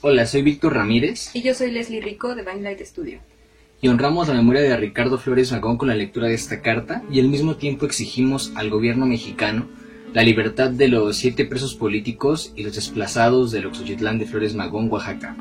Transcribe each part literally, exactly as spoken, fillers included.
Hola, soy Víctor Ramírez. Y yo soy Leslie Rico de Banglight Studio. Y honramos la memoria de Ricardo Flores Magón con la lectura de esta carta y al mismo tiempo exigimos al gobierno mexicano la libertad de los siete presos políticos y los desplazados del Oxochitlán de Flores Magón, Oaxaca.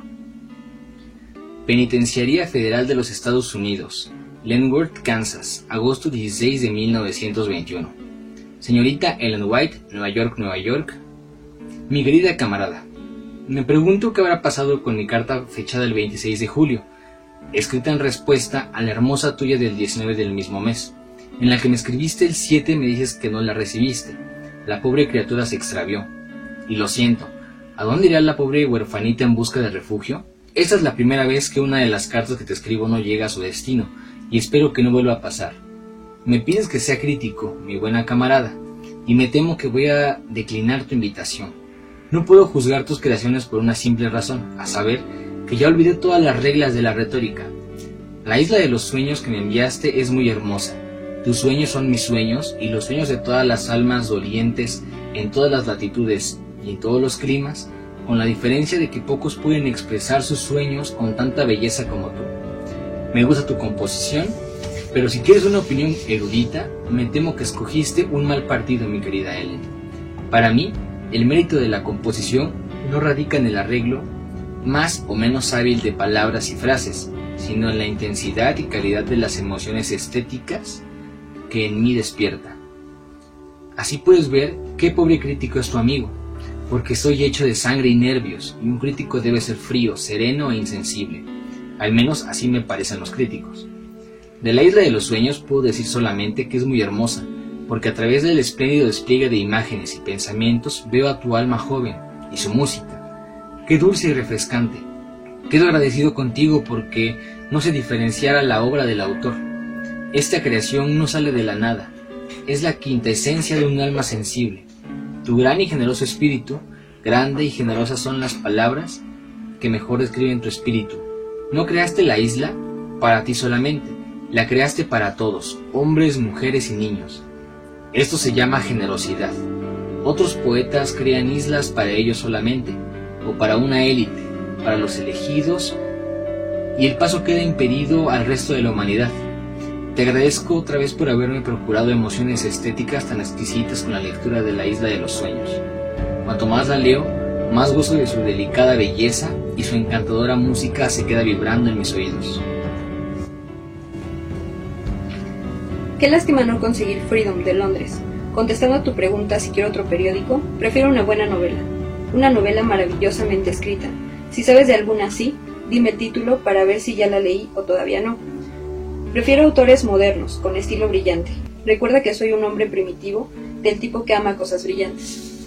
Penitenciaría Federal de los Estados Unidos, Leavenworth, Kansas, agosto dieciséis de mil novecientos veintiuno. Señorita Ellen White, Nueva York, Nueva York. Mi querida camarada, me pregunto qué habrá pasado con mi carta fechada el veintiséis de julio, escrita en respuesta a la hermosa tuya del diecinueve del mismo mes, en la que me escribiste el siete y me dices que no la recibiste. La pobre criatura se extravió. Y lo siento, ¿a dónde irá la pobre huerfanita en busca de refugio? Esta es la primera vez que una de las cartas que te escribo no llega a su destino, y espero que no vuelva a pasar. Me pides que sea crítico, mi buena camarada, y me temo que voy a declinar tu invitación. No puedo juzgar tus creaciones por una simple razón, a saber, que ya olvidé todas las reglas de la retórica. La isla de los sueños que me enviaste es muy hermosa. Tus sueños son mis sueños, y los sueños de todas las almas dolientes, en todas las latitudes y en todos los climas, con la diferencia de que pocos pueden expresar sus sueños con tanta belleza como tú. Me gusta tu composición, pero si quieres una opinión erudita, me temo que escogiste un mal partido, mi querida Ellen. Para mí, el mérito de la composición no radica en el arreglo más o menos hábil de palabras y frases, sino en la intensidad y calidad de las emociones estéticas que en mí despierta. Así puedes ver qué pobre crítico es tu amigo, porque soy hecho de sangre y nervios, y un crítico debe ser frío, sereno e insensible. Al menos así me parecen los críticos. De la isla de los sueños puedo decir solamente que es muy hermosa, porque a través del espléndido despliegue de imágenes y pensamientos veo a tu alma joven y su música. Qué dulce y refrescante. Quedo agradecido contigo porque no sé diferenciar la obra del autor. Esta creación no sale de la nada, es la quinta esencia de un alma sensible. Tu gran y generoso espíritu, grande y generosas son las palabras que mejor describen tu espíritu. No creaste la isla para ti solamente, la creaste para todos, hombres, mujeres y niños. Esto se llama generosidad. Otros poetas crean islas para ellos solamente, o para una élite, para los elegidos, y el paso queda impedido al resto de la humanidad. Te agradezco otra vez por haberme procurado emociones estéticas tan exquisitas con la lectura de la Isla de los Sueños. Cuanto más la leo, más gozo de su delicada belleza y su encantadora música se queda vibrando en mis oídos. Qué lástima no conseguir Freedom de Londres. Contestando a tu pregunta si quiero otro periódico, prefiero una buena novela. Una novela maravillosamente escrita. Si sabes de alguna así, dime el título para ver si ya la leí o todavía no. Prefiero autores modernos, con estilo brillante. Recuerda que soy un hombre primitivo, del tipo que ama cosas brillantes.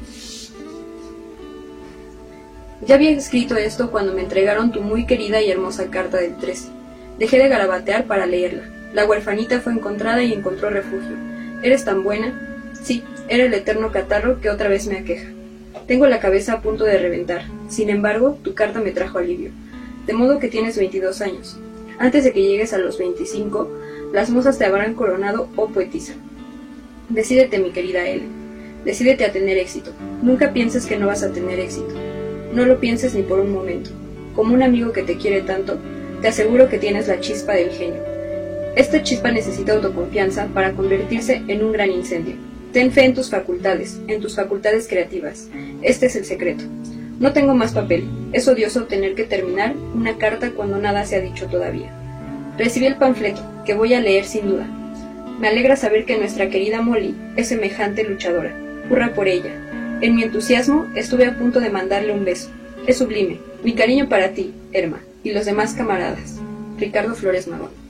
Ya había escrito esto cuando me entregaron tu muy querida y hermosa carta del trece. Dejé de garabatear para leerla. La huerfanita fue encontrada y encontró refugio. ¿Eres tan buena? Sí, era el eterno catarro que otra vez me aqueja. Tengo la cabeza a punto de reventar. Sin embargo, tu carta me trajo alivio. De modo que tienes veintidós años. Antes de que llegues a los veinticinco, las musas te habrán coronado, oh poetisa. Decídete, mi querida Ellen. Decídete a tener éxito. Nunca pienses que no vas a tener éxito. No lo pienses ni por un momento. Como un amigo que te quiere tanto, te aseguro que tienes la chispa del genio. Esta chispa necesita autoconfianza para convertirse en un gran incendio. Ten fe en tus facultades, en tus facultades creativas. Este es el secreto. No tengo más papel. Es odioso tener que terminar una carta cuando nada se ha dicho todavía. Recibí el panfleto, que voy a leer sin duda. Me alegra saber que nuestra querida Molly es semejante luchadora. Hurra por ella. En mi entusiasmo estuve a punto de mandarle un beso. Es sublime. Mi cariño para ti, Erma, y los demás camaradas. Ricardo Flores Magón.